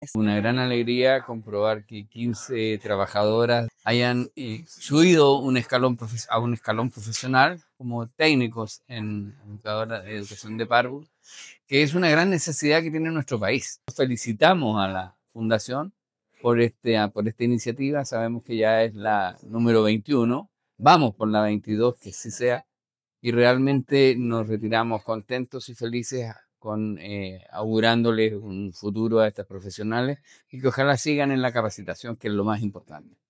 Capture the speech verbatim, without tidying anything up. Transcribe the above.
Una gran alegría comprobar que quince trabajadoras hayan eh, subido un escalón profe- a un escalón profesional como técnicos en educadora- educación de párvulos, que es una gran necesidad que tiene nuestro país. Felicitamos a la Fundación por, este, ah, por esta iniciativa. Sabemos que ya es la número veintiuno. Vamos por la veintidós, que sí sea. Y realmente nos retiramos contentos y felices con eh, augurándoles un futuro a estas profesionales y que ojalá sigan en la capacitación, que es lo más importante.